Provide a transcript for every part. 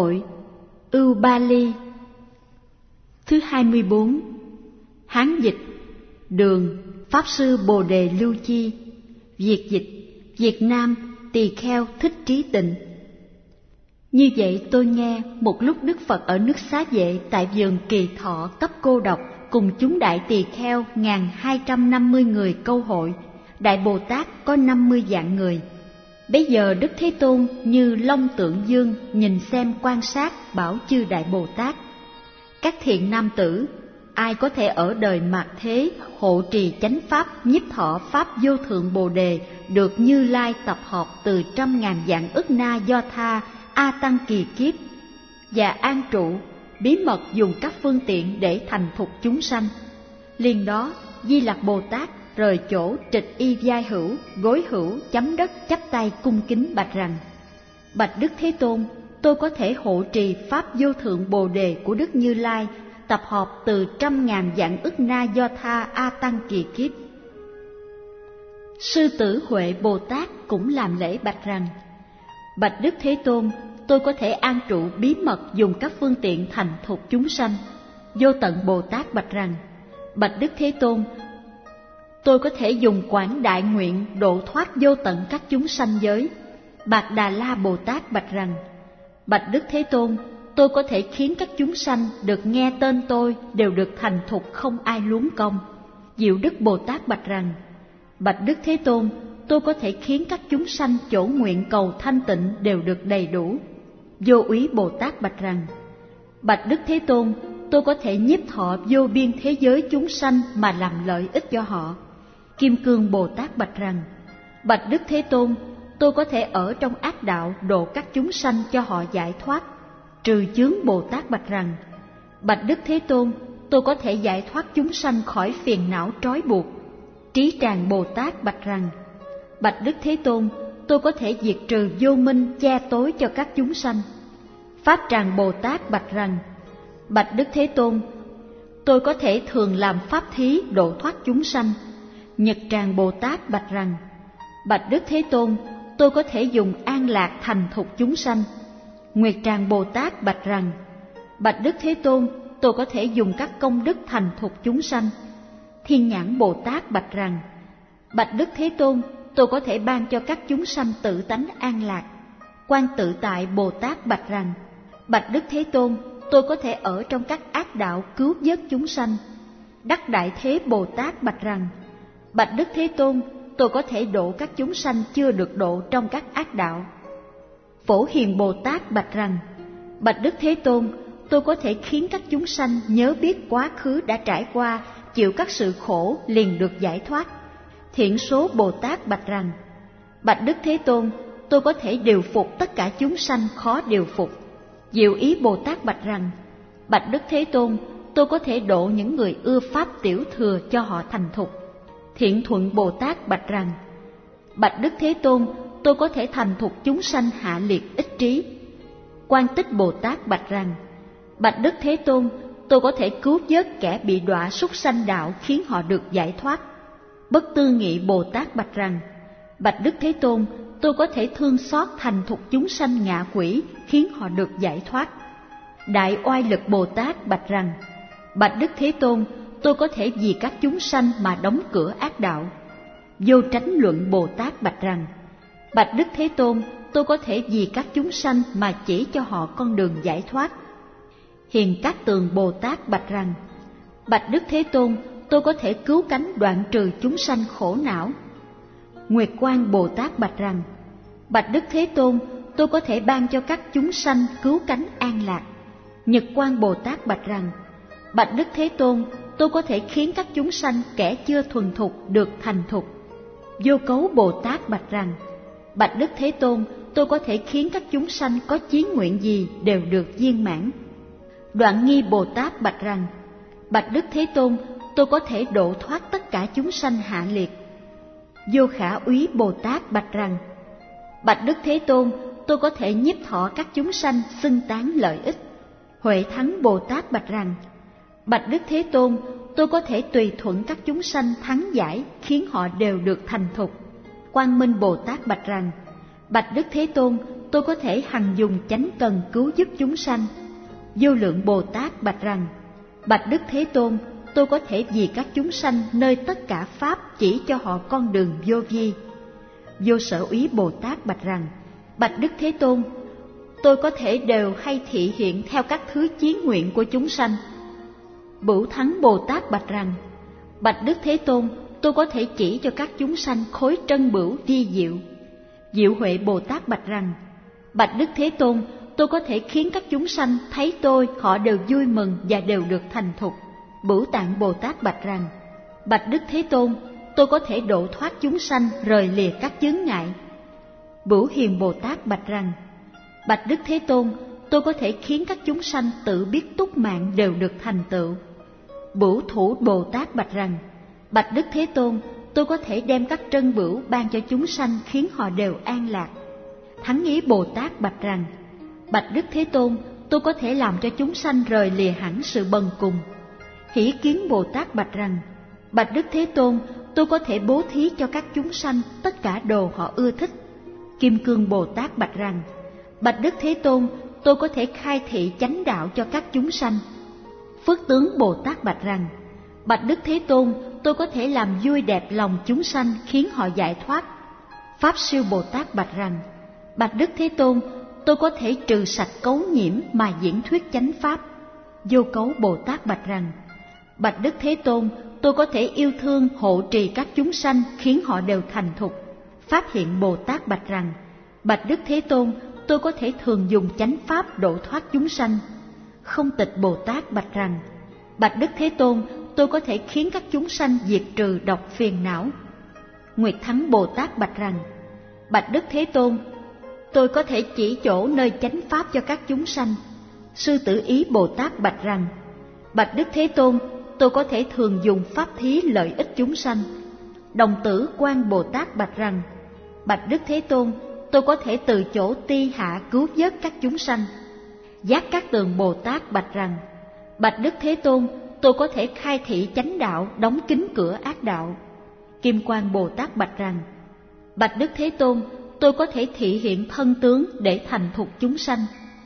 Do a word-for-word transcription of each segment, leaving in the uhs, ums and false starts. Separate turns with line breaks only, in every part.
hội Ưu Ba Ly. Thứ hai mươi bốn. Hán dịch Đường Pháp sư Bồ Đề Lưu Chi. Việt dịch Việt Nam Tỳ Kheo Thích Trí Tịnh. Như vậy tôi nghe một lúc Đức Phật ở nước Xá Vệ tại vườn Kỳ Thọ cấp cô độc cùng chúng đại tỳ kheo ngàn hai trăm năm mươi người câu hội. Đại Bồ Tát có năm mươi vạn người. Bấy giờ Đức Thế Tôn như long tượng dương nhìn xem quan sát, bảo chư Đại Bồ Tát: các thiện nam tử, ai có thể ở đời mạt thế hộ trì chánh pháp, nhiếp thọ pháp vô thượng Bồ Đề, được Như Lai tập hợp từ trăm ngàn vạn ức na do tha a tăng kỳ kiếp, và an trụ bí mật dùng các phương tiện để thành thục chúng sanh. Liền đó Di Lặc Bồ Tát rời chỗ trịch y vai hữu, gối hữu, chấm đất chắp tay cung kính bạch rằng: bạch Đức Thế Tôn, tôi có thể hộ trì pháp vô thượng Bồ Đề của Đức Như Lai, tập hợp từ trăm ngàn vạn ức na do tha a tăng kỳ kiếp. Sư Tử Huệ Bồ Tát cũng làm lễ bạch rằng: bạch Đức Thế Tôn, tôi có thể an trụ bí mật dùng các phương tiện thành thục chúng sanh. Vô Tận Bồ Tát bạch rằng: bạch Đức Thế Tôn, tôi có thể dùng quảng đại nguyện độ thoát vô tận các chúng sanh giới. Bạc Đà La Bồ Tát bạch rằng: bạch Đức Thế Tôn, tôi có thể khiến các chúng sanh được nghe tên tôi đều được thành thục, không ai luống công. Diệu Đức Bồ Tát bạch rằng: bạch Đức Thế Tôn, tôi có thể khiến các chúng sanh chỗ nguyện cầu thanh tịnh đều được đầy đủ. Vô Úy Bồ Tát bạch rằng: bạch Đức Thế Tôn, tôi có thể nhiếp thọ vô biên thế giới chúng sanh mà làm lợi ích cho họ. Kim Cương Bồ Tát bạch rằng: bạch Đức Thế Tôn, tôi có thể ở trong ác đạo độ các chúng sanh cho họ giải thoát. Trừ chướng Bồ Tát bạch rằng: bạch Đức Thế Tôn, tôi có thể giải thoát chúng sanh khỏi phiền não trói buộc. Trí Tràng Bồ Tát bạch rằng: bạch Đức Thế Tôn, tôi có thể diệt trừ vô minh che tối cho các chúng sanh. Pháp Tràng Bồ Tát bạch rằng: bạch Đức Thế Tôn, tôi có thể thường làm pháp thí độ thoát chúng sanh. Nhật Tràng Bồ Tát bạch rằng: bạch Đức Thế Tôn, tôi có thể dùng an lạc thành thục chúng sanh. Nguyệt Tràng Bồ Tát bạch rằng: bạch Đức Thế Tôn, tôi có thể dùng các công đức thành thục chúng sanh. Thiên Nhãn Bồ Tát bạch rằng: bạch Đức Thế Tôn, tôi có thể ban cho các chúng sanh tự tánh an lạc. Quan Tự Tại Bồ Tát bạch rằng: bạch Đức Thế Tôn, tôi có thể ở trong các ác đạo cứu vớt chúng sanh. Đắc Đại Thế Bồ Tát bạch rằng: bạch Đức Thế Tôn, tôi có thể độ các chúng sanh chưa được độ trong các ác đạo. Phổ Hiền Bồ Tát bạch rằng: bạch Đức Thế Tôn, tôi có thể khiến các chúng sanh nhớ biết quá khứ đã trải qua, chịu các sự khổ liền được giải thoát. Thiện Số Bồ Tát bạch rằng: bạch Đức Thế Tôn, tôi có thể điều phục tất cả chúng sanh khó điều phục. Diệu Ý Bồ Tát bạch rằng: bạch Đức Thế Tôn, tôi có thể độ những người ưa pháp tiểu thừa cho họ thành thục. Thiện Thuận Bồ Tát bạch rằng: bạch Đức Thế Tôn, tôi có thể thành thục chúng sanh hạ liệt ích trí. Quan Tích Bồ Tát bạch rằng: bạch Đức Thế Tôn, tôi có thể cứu vớt kẻ bị đọa súc sanh đạo khiến họ được giải thoát. Bất Tư Nghị Bồ Tát bạch rằng: bạch Đức Thế Tôn, tôi có thể thương xót thành thục chúng sanh ngạ quỷ khiến họ được giải thoát. Đại Oai Lực Bồ Tát bạch rằng: bạch Đức Thế Tôn, tôi có thể vì các chúng sanh mà đóng cửa ác đạo. Vô Tránh Luận Bồ Tát bạch rằng: bạch Đức Thế Tôn, tôi có thể vì các chúng sanh mà chỉ cho họ con đường giải thoát. Hiền Cát Tường Bồ Tát bạch rằng: bạch Đức Thế Tôn, tôi có thể cứu cánh đoạn trừ chúng sanh khổ não. Nguyệt Quang Bồ Tát bạch rằng: bạch Đức Thế Tôn, tôi có thể ban cho các chúng sanh cứu cánh an lạc. Nhật Quang Bồ Tát bạch rằng: bạch Đức Thế Tôn, tôi có thể khiến các chúng sanh kẻ chưa thuần thục được thành thục. Vô Cấu Bồ Tát bạch rằng: bạch Đức Thế Tôn, tôi có thể khiến các chúng sanh có chí nguyện gì đều được viên mãn. Đoạn Nghi Bồ Tát bạch rằng: bạch Đức Thế Tôn, tôi có thể độ thoát tất cả chúng sanh hạ liệt. Vô Khả Úy Bồ Tát bạch rằng: bạch Đức Thế Tôn, tôi có thể nhiếp thọ các chúng sanh xưng tán lợi ích. Huệ Thắng Bồ Tát bạch rằng: bạch Đức Thế Tôn, tôi có thể tùy thuận các chúng sanh thắng giải khiến họ đều được thành thục. Quang Minh Bồ Tát bạch rằng: Bạch Đức Thế Tôn, tôi có thể hằng dùng chánh cần cứu giúp chúng sanh. Vô Lượng Bồ Tát bạch rằng: Bạch Đức Thế Tôn, tôi có thể vì các chúng sanh nơi tất cả pháp chỉ cho họ con đường vô vi. Vô Sở Úy Bồ Tát bạch rằng: Bạch Đức Thế Tôn, tôi có thể đều hay thị hiện theo các thứ chí nguyện của chúng sanh. Bửu Thắng Bồ Tát bạch rằng: Bạch Đức Thế Tôn, tôi có thể chỉ cho các chúng sanh khối trân bửu vi diệu. Diệu Huệ Bồ Tát bạch rằng: Bạch Đức Thế Tôn, tôi có thể khiến các chúng sanh thấy tôi, họ đều vui mừng và đều được thành thục. Bửu Tạng Bồ Tát bạch rằng: Bạch Đức Thế Tôn, tôi có thể độ thoát chúng sanh rời lìa các chướng ngại. Bửu Hiền Bồ Tát bạch rằng: Bạch Đức Thế Tôn, tôi có thể khiến các chúng sanh tự biết túc mạng đều được thành tựu. Bửu Thủ Bồ Tát bạch rằng: Bạch Đức Thế Tôn, tôi có thể đem các trân bửu ban cho chúng sanh khiến họ đều an lạc. Thắng Ý Bồ Tát bạch rằng: Bạch Đức Thế Tôn, tôi có thể làm cho chúng sanh rời lìa hẳn sự bần cùng. Hỷ Kiến Bồ Tát bạch rằng: Bạch Đức Thế Tôn, tôi có thể bố thí cho các chúng sanh tất cả đồ họ ưa thích. Kim Cương Bồ Tát bạch rằng: Bạch Đức Thế Tôn, tôi có thể khai thị chánh đạo cho các chúng sanh. Phước Tướng Bồ Tát bạch rằng: Bạch Đức Thế Tôn, tôi có thể làm vui đẹp lòng chúng sanh khiến họ giải thoát. Pháp Siêu Bồ Tát bạch rằng: Bạch Đức Thế Tôn, tôi có thể trừ sạch cấu nhiễm mà diễn thuyết chánh pháp. Vô Cấu Bồ Tát bạch rằng: Bạch Đức Thế Tôn, tôi có thể yêu thương hộ trì các chúng sanh khiến họ đều thành thục. Pháp Hiện Bồ Tát bạch rằng: Bạch Đức Thế Tôn, tôi có thể thường dùng chánh pháp độ thoát chúng sanh. Không Tịch Bồ Tát bạch rằng: Bạch Đức Thế Tôn, tôi có thể khiến các chúng sanh diệt trừ độc phiền não. Nguyệt Thắng Bồ Tát bạch rằng: Bạch Đức Thế Tôn, tôi có thể chỉ chỗ nơi chánh pháp cho các chúng sanh. Sư Tử Ý Bồ Tát bạch rằng: Bạch Đức Thế Tôn, tôi có thể thường dùng pháp thí lợi ích chúng sanh. Đồng Tử Quan Bồ Tát bạch rằng: Bạch Đức Thế Tôn, tôi có thể từ chỗ ti hạ cứu vớt các chúng sanh. Giác Cát Tường Bồ Tát bạch rằng: Bạch Đức Thế Tôn, tôi có thể khai thị chánh đạo, đóng kín cửa ác đạo. Kim Quang Bồ Tát bạch rằng: Bạch Đức Thế Tôn, tôi có thể thị hiện thân tướng để thành thục chúng sanh.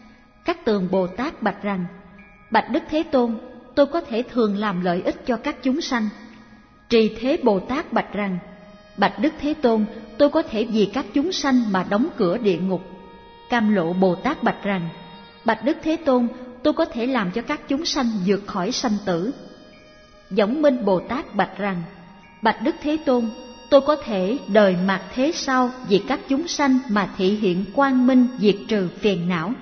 Cát Tường Bồ Tát bạch rằng: Bạch Đức Thế Tôn, tôi có thể thường làm lợi ích cho các chúng sanh. Trì Thế Bồ Tát bạch rằng: Bạch Đức Thế Tôn, tôi có thể vì các chúng sanh mà đóng cửa địa ngục. Cam Lộ Bồ Tát bạch rằng: Bạch Đức Thế Tôn, tôi có thể làm cho các chúng sanh vượt khỏi sanh tử. Võng Minh Bồ Tát bạch rằng: Bạch Đức Thế Tôn, tôi có thể đời mạt thế sau vì các chúng sanh mà thị hiện quang minh diệt trừ phiền não.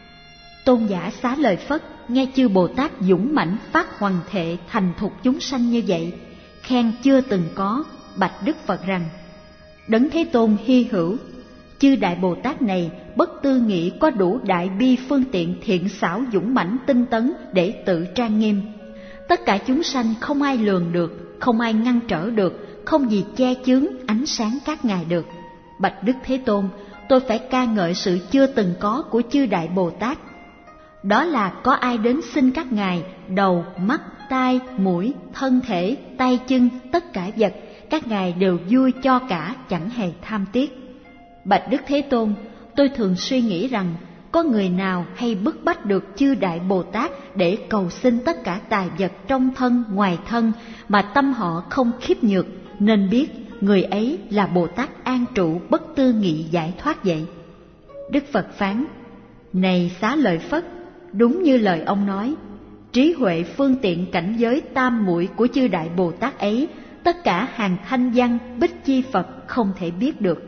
Tôn giả Xá Lợi Phất nghe chư Bồ Tát dũng mãnh phát hoằng thệ thành thục chúng sanh như vậy, khen chưa từng có, bạch Đức Phật rằng: Đấng Thế Tôn hy hữu, chư Đại Bồ Tát này bất tư nghị có đủ đại bi phương tiện thiện xảo dũng mãnh tinh tấn để tự trang nghiêm. Tất cả chúng sanh không ai lường được, không ai ngăn trở được, không gì che chướng ánh sáng các ngài được. Bạch Đức Thế Tôn, tôi phải ca ngợi sự chưa từng có của chư Đại Bồ Tát. Đó là có ai đến xin các ngài đầu, mắt, tai, mũi, thân thể, tay chân, tất cả vật, các ngài đều vui cho cả, chẳng hề tham tiếc. Bạch Đức Thế Tôn, tôi thường suy nghĩ rằng có người nào hay bức bách được chư Đại Bồ Tát để cầu xin tất cả tài vật trong thân, ngoài thân mà tâm họ không khiếp nhược, nên biết người ấy là Bồ Tát an trụ bất tư nghị giải thoát vậy. Đức Phật phán: Này Xá Lợi Phất, đúng như lời ông nói, trí huệ phương tiện cảnh giới tam muội của chư Đại Bồ Tát ấy, tất cả hàng thanh văn bích chi Phật không thể biết được.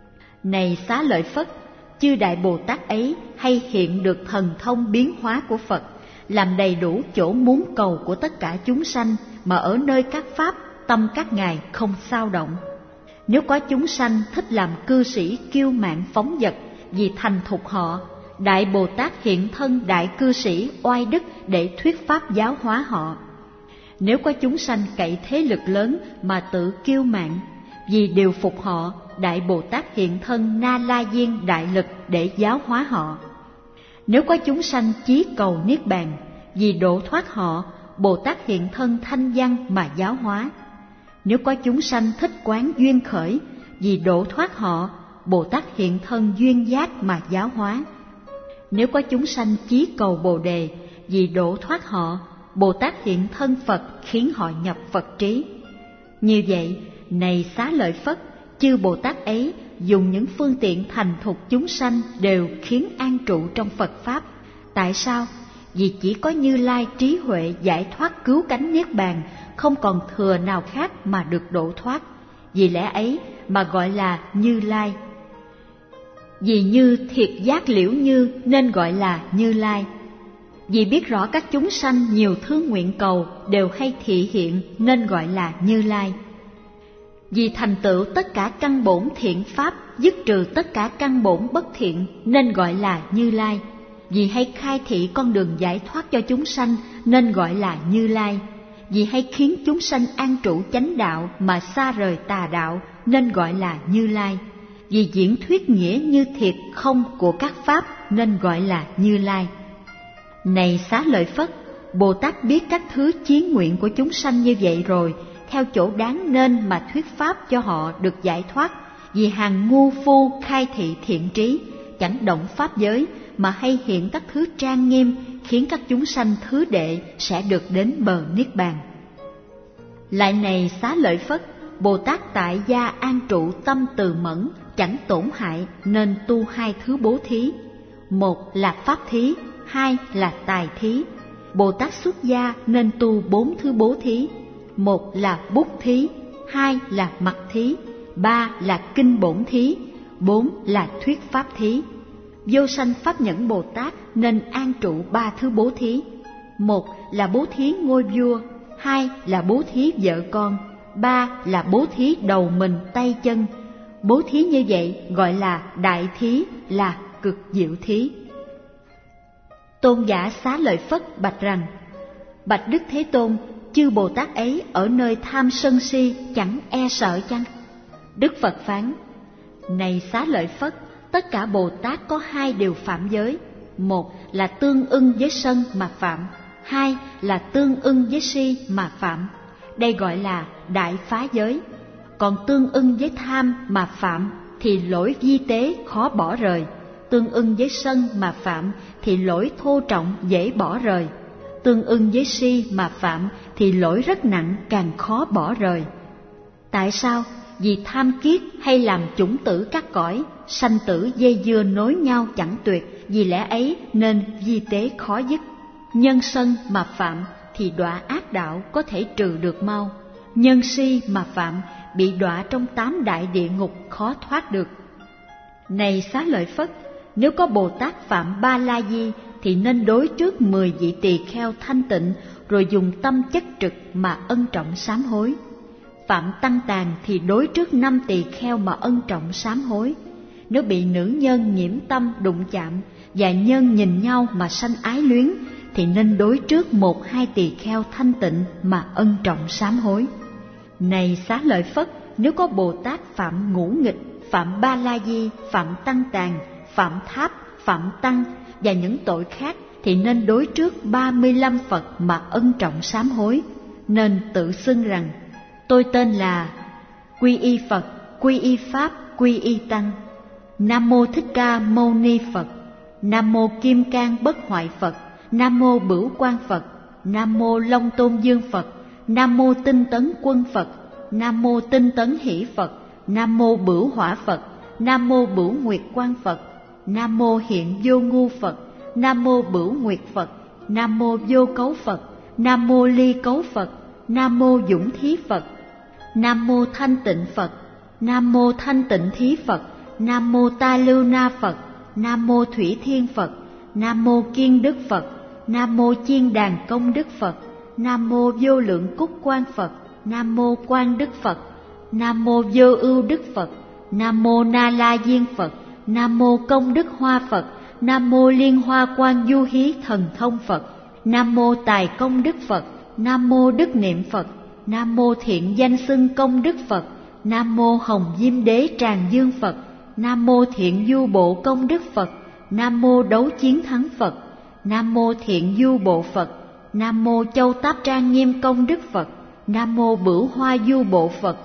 Này Xá Lợi Phất, chư Đại Bồ Tát ấy hay hiện được thần thông biến hóa của Phật, làm đầy đủ chỗ muốn cầu của tất cả chúng sanh, mà ở nơi các pháp tâm các ngài không xao động. Nếu có chúng sanh thích làm cư sĩ kiêu mạn phóng dật, vì thành thục họ, Đại Bồ Tát hiện thân đại cư sĩ oai đức để thuyết pháp giáo hóa họ. Nếu có chúng sanh cậy thế lực lớn mà tự kiêu mạn, vì điều phục họ, Đại Bồ Tát hiện thân Na La Diên đại lực để giáo hóa họ. Nếu có chúng sanh chí cầu niết bàn, vì độ thoát họ, Bồ Tát hiện thân Thanh Văn mà giáo hóa. Nếu có chúng sanh thích quán duyên khởi, vì độ thoát họ, Bồ Tát hiện thân duyên giác mà giáo hóa. Nếu có chúng sanh chí cầu Bồ đề, vì độ thoát họ, Bồ Tát hiện thân Phật khiến họ nhập Phật trí. Như vậy, này Xá Lợi Phất, chư Bồ Tát ấy dùng những phương tiện thành thục chúng sanh đều khiến an trụ trong Phật Pháp. Tại sao? Vì chỉ có Như Lai trí huệ giải thoát cứu cánh niết bàn, không còn thừa nào khác mà được độ thoát. Vì lẽ ấy mà gọi là Như Lai. Vì như thiệt giác liễu như nên gọi là Như Lai. Vì biết rõ các chúng sanh nhiều thương nguyện cầu đều hay thị hiện nên gọi là Như Lai. Vì thành tựu tất cả căn bổn thiện pháp, dứt trừ tất cả căn bổn bất thiện nên gọi là Như Lai. Vì hay khai thị con đường giải thoát cho chúng sanh nên gọi là Như Lai. Vì hay khiến chúng sanh an trụ chánh đạo mà xa rời tà đạo nên gọi là Như Lai. Vì diễn thuyết nghĩa như thiệt không của các pháp nên gọi là Như Lai. Này Xá Lợi Phất, Bồ Tát biết các thứ chí nguyện của chúng sanh như vậy rồi, theo chỗ đáng nên mà thuyết pháp cho họ được giải thoát. Vì hàng ngu phu khai thị thiện trí, chẳng động pháp giới, mà hay hiện các thứ trang nghiêm, khiến các chúng sanh thứ đệ sẽ được đến bờ niết bàn. Lại này Xá Lợi Phất, Bồ Tát tại gia an trụ tâm từ mẫn, chẳng tổn hại nên tu hai thứ bố thí. Một là pháp thí, hai là tài thí. Bồ Tát xuất gia nên tu bốn thứ bố thí. Một là bút thí, hai là mặc thí, ba là kinh bổn thí, bốn là thuyết pháp thí. Vô sanh pháp nhẫn Bồ Tát nên an trụ ba thứ bố thí. Một là bố thí ngôi vua, hai là bố thí vợ con, ba là bố thí đầu mình tay chân. Bố thí như vậy gọi là đại thí, là cực diệu thí. Tôn giả Xá Lợi Phất bạch rằng: Bạch Đức Thế Tôn, chư Bồ Tát ấy ở nơi tham sân si chẳng e sợ chăng? Đức Phật phán: Này Xá Lợi Phất, tất cả Bồ Tát có hai điều phạm giới. Một là tương ưng với sân mà phạm, hai là tương ưng với si mà phạm. Đây gọi là đại phá giới. Còn tương ưng với tham mà phạm thì lỗi vi tế khó bỏ rời. Tương ưng với sân mà phạm thì lỗi thô trọng dễ bỏ rời. Tương ưng với si mà phạm thì lỗi rất nặng càng khó bỏ rời. Tại sao? Vì tham kiết hay làm chủng tử các cõi, sanh tử dây dưa nối nhau chẳng tuyệt. Vì lẽ ấy nên vi tế khó dứt. Nhân sân mà phạm thì đọa ác đạo có thể trừ được mau. Nhân si mà phạm bị đọa trong tám đại địa ngục khó thoát được. Này Xá Lợi Phất, nếu có Bồ Tát phạm Ba La Di thì nên đối trước mười vị tỳ kheo thanh tịnh, rồi dùng tâm chất trực mà ân trọng sám hối. Phạm Tăng Tàn thì đối trước năm tỳ kheo mà ân trọng sám hối. Nếu bị nữ nhân nhiễm tâm đụng chạm và nhân nhìn nhau mà sanh ái luyến thì nên đối trước một hai tỳ kheo thanh tịnh mà ân trọng sám hối. Này Xá Lợi Phất, nếu có Bồ Tát phạm Ngũ Nghịch, phạm Ba La Di, phạm Tăng Tàn, phạm Tháp, phạm Tăng và những tội khác thì nên đối trước ba mươi lăm Phật mà ân trọng sám hối. Nên tự xưng rằng: Tôi tên là Quy Y Phật, Quy Y Pháp, Quy Y Tăng. Nam mô Thích Ca Mâu Ni Phật. Nam mô Kim Cang Bất Hoại Phật. Nam mô Bửu Quang Phật. Nam mô Long Tôn Dương Phật. Nam mô Tinh Tấn Quân Phật. Nam mô Tinh Tấn Hỷ Phật. Nam mô Bửu Hỏa Phật. Nam mô Bửu Nguyệt Quang Phật. Nam mô Hiện Vô Ngu Phật. Nam mô Bửu Nguyệt Phật. Nam mô Vô Cấu Phật. Nam mô Ly Cấu Phật. Nam mô Dũng Thí Phật. Nam mô Thanh Tịnh Phật. Nam mô Thanh Tịnh Thí Phật. Nam mô Ta Lưu Na Phật. Nam mô Thủy Thiên Phật. Nam mô Kiên Đức Phật. Nam mô Chiên Đàn Công Đức Phật. Nam mô Vô Lượng Cúc Quang Phật. Nam mô Quang Đức Phật. Nam mô Vô Ưu Đức Phật. Nam mô Na La Diên Phật. Nam mô Công Đức Hoa Phật. Nam mô Liên Hoa Quan Du Hí Thần Thông Phật. Nam mô Tài Công Đức Phật. Nam mô Đức Niệm Phật. Nam mô Thiện Danh Xưng Công Đức Phật. Nam mô Hồng Diêm Đế Tràng Dương Phật. Nam mô Thiện Du Bộ Công Đức Phật. Nam mô Đấu Chiến Thắng Phật. Nam mô Thiện Du Bộ Phật. Nam mô Châu Táp Trang Nghiêm Công Đức Phật. Nam mô Bửu Hoa Du Bộ Phật.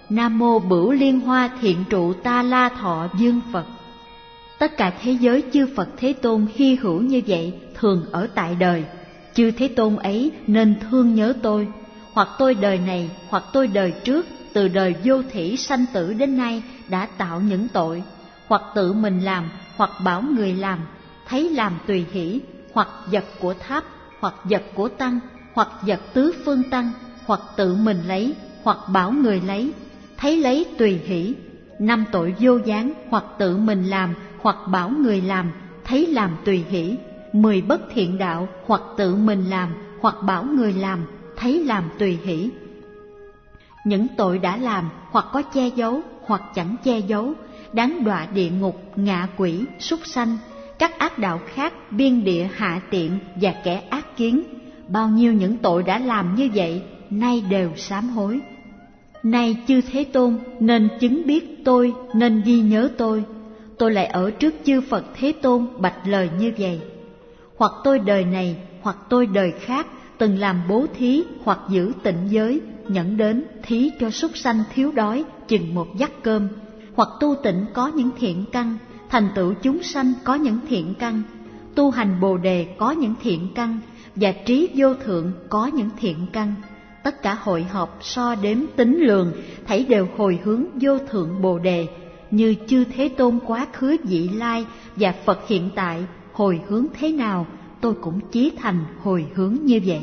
Nam mô Bửu Liên Hoa Thiện Trụ Ta La Thọ Dương Phật. Tất cả thế giới chư Phật Thế Tôn hy hữu như vậy thường ở tại đời. Chư Thế Tôn ấy nên thương nhớ tôi, hoặc tôi đời này, hoặc tôi đời trước, từ đời vô thỉ sanh tử đến nay đã tạo những tội, hoặc tự mình làm, hoặc bảo người làm, thấy làm tùy hỷ, hoặc vật của tháp, hoặc vật của tăng, hoặc vật tứ phương tăng, hoặc tự mình lấy, hoặc bảo người lấy, thấy lấy tùy hỷ. Năm tội vô gián, hoặc tự mình làm, hoặc bảo người làm, thấy làm tùy hỷ. Mười bất thiện đạo, hoặc tự mình làm, hoặc bảo người làm, thấy làm tùy hỷ. Những tội đã làm, hoặc có che giấu, hoặc chẳng che giấu, đáng đọa địa ngục, ngạ quỷ, súc sanh, các ác đạo khác, biên địa hạ tiện và kẻ ác kiến. Bao nhiêu những tội đã làm như vậy, nay đều sám hối. Nay chư Thế Tôn nên chứng biết tôi, nên ghi nhớ tôi. Tôi lại ở trước chư Phật Thế Tôn bạch lời như vậy. Hoặc tôi đời này, hoặc tôi đời khác, từng làm bố thí, hoặc giữ tịnh giới, nhẫn đến thí cho súc sanh thiếu đói chừng một vắt cơm, hoặc tu tịnh có những thiện căn, thành tựu chúng sanh có những thiện căn, tu hành Bồ đề có những thiện căn, và trí vô thượng có những thiện căn. Tất cả hội họp so đếm tính lường, thảy đều hồi hướng vô thượng Bồ đề, như chư Thế Tôn quá khứ vị lai và Phật hiện tại hồi hướng thế nào, tôi cũng chí thành hồi hướng như vậy.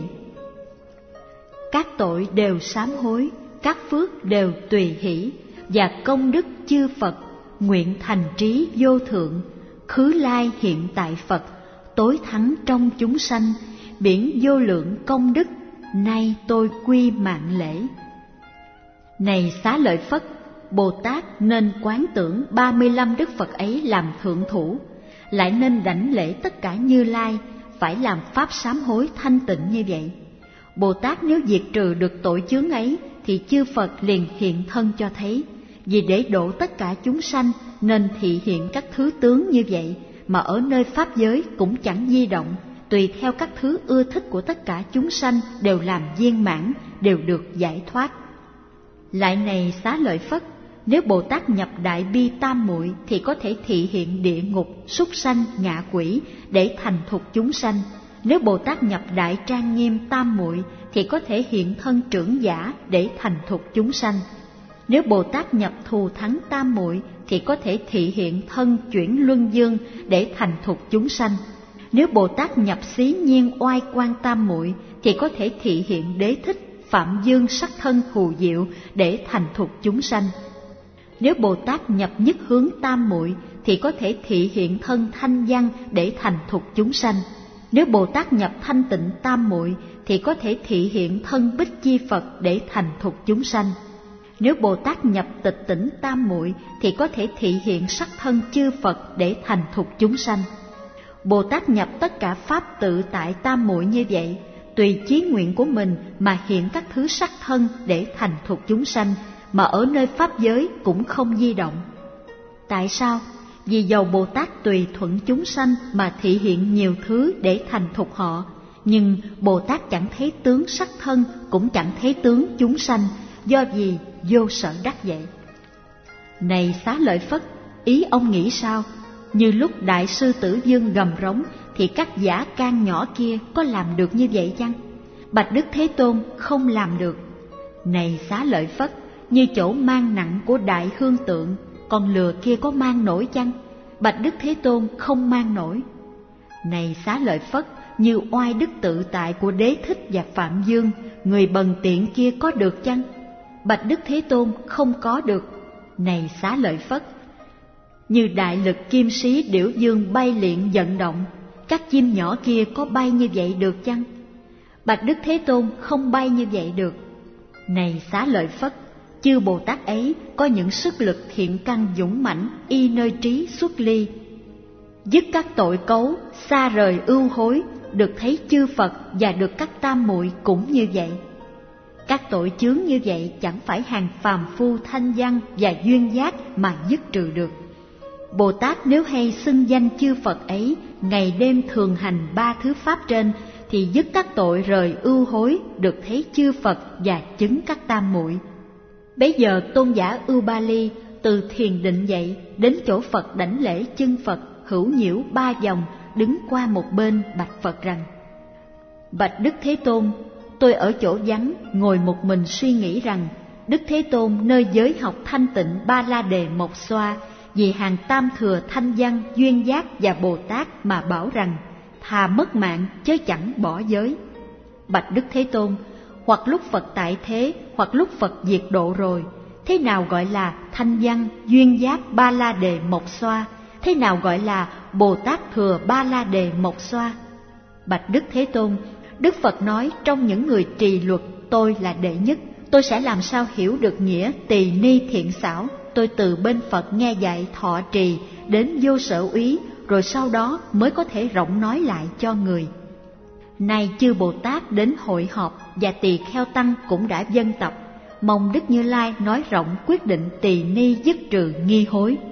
Các tội đều sám hối, các phước đều tùy hỷ, và công đức chư Phật nguyện thành trí vô thượng, khứ lai hiện tại Phật, tối thắng trong chúng sanh, biển vô lượng công đức, nay tôi quy mạng lễ. Này Xá Lợi Phất, Bồ Tát nên quán tưởng ba mươi lăm Đức Phật ấy làm thượng thủ, lại nên đảnh lễ tất cả Như Lai, phải làm pháp sám hối thanh tịnh như vậy. Bồ Tát nếu diệt trừ được tội chướng ấy, thì chư Phật liền hiện thân cho thấy. Vì để độ tất cả chúng sanh nên thị hiện các thứ tướng như vậy, mà ở nơi pháp giới cũng chẳng di động, tùy theo các thứ ưa thích của tất cả chúng sanh đều làm viên mãn, đều được giải thoát. Lại này Xá Lợi Phất, nếu Bồ Tát nhập đại bi tam muội thì có thể thị hiện địa ngục, súc sanh, ngạ quỷ để thành thục chúng sanh. Nếu Bồ Tát nhập đại trang nghiêm tam muội thì có thể hiện thân trưởng giả để thành thục chúng sanh. Nếu Bồ Tát nhập thù thắng tam muội thì có thể thị hiện thân chuyển luân dương để thành thục chúng sanh. Nếu Bồ Tát nhập xí nhiên oai quan tam muội thì có thể thị hiện đế thích phạm dương sắc thân thù diệu để thành thục chúng sanh. Nếu Bồ Tát nhập nhất hướng tam muội thì có thể thị hiện thân thanh văn để thành thục chúng sanh. Nếu Bồ Tát nhập thanh tịnh tam muội thì có thể thị hiện thân Bích Chi Phật để thành thục chúng sanh. Nếu Bồ Tát nhập tịch tỉnh tam muội thì có thể thị hiện sắc thân chư Phật để thành thục chúng sanh. Bồ Tát nhập tất cả pháp tự tại tam muội như vậy, tùy chí nguyện của mình mà hiện các thứ sắc thân để thành thục chúng sanh, mà ở nơi pháp giới cũng không di động. Tại sao? Vì dầu Bồ Tát tùy thuận chúng sanh mà thị hiện nhiều thứ để thành thục họ, nhưng Bồ Tát chẳng thấy tướng sắc thân, cũng chẳng thấy tướng chúng sanh, do gì vô sở đắc vậy. Này Xá Lợi Phất, ý ông nghĩ sao? Như lúc Đại sư Tử Vương gầm rống thì các giả can nhỏ kia có làm được như vậy chăng? Bạch Đức Thế Tôn không làm được. Này Xá Lợi Phất, như chỗ mang nặng của đại hương tượng, con lừa kia có mang nổi chăng? Bạch Đức Thế Tôn không mang nổi. Này Xá Lợi Phất, như oai đức tự tại của Đế Thích và Phạm Dương, người bần tiện kia có được chăng? Bạch Đức Thế Tôn không có được. Này Xá Lợi Phất, như đại lực kim sĩ Điểu Dương bay liện vận động, các chim nhỏ kia có bay như vậy được chăng? Bạch Đức Thế Tôn không bay như vậy được. Này Xá Lợi Phất, chư Bồ Tát ấy có những sức lực thiện căn dũng mãnh, y nơi trí xuất ly, dứt các tội cấu, xa rời ưu hối, được thấy chư Phật và được các tam muội cũng như vậy. Các tội chướng như vậy chẳng phải hàng phàm phu thanh văn và duyên giác mà dứt trừ được. Bồ Tát nếu hay xưng danh chư Phật ấy, ngày đêm thường hành ba thứ pháp trên, thì dứt các tội rời ưu hối, được thấy chư Phật và chứng các tam muội. Bấy giờ tôn giả Ubali từ thiền định dậy, đến chỗ Phật đảnh lễ chân Phật, hữu nhiễu ba vòng, đứng qua một bên bạch Phật rằng: Bạch Đức Thế Tôn, tôi ở chỗ vắng ngồi một mình suy nghĩ rằng Đức Thế Tôn nơi giới học thanh tịnh Ba La Đề Mộc Xoa, vì hàng tam thừa thanh văn, duyên giác và Bồ Tát mà bảo rằng thà mất mạng chớ chẳng bỏ giới. Bạch Đức Thế Tôn, hoặc lúc Phật tại thế, hoặc lúc Phật diệt độ rồi, thế nào gọi là thanh văn, duyên giác Ba La Đề Mộc Xoa? Thế nào gọi là Bồ Tát thừa Ba La Đề Mộc Xoa? Bạch Đức Thế Tôn, Đức Phật nói trong những người trì luật tôi là đệ nhất. Tôi sẽ làm sao hiểu được nghĩa tỳ ni thiện xảo? Tôi từ bên Phật nghe dạy thọ trì đến vô sở úy, rồi sau đó mới có thể rộng nói lại cho người. Nay chư Bồ Tát đến hội họp và tỳ kheo tăng cũng đã vân tập, mong Đức Như Lai nói rộng quyết định tỳ ni dứt trừ nghi hối.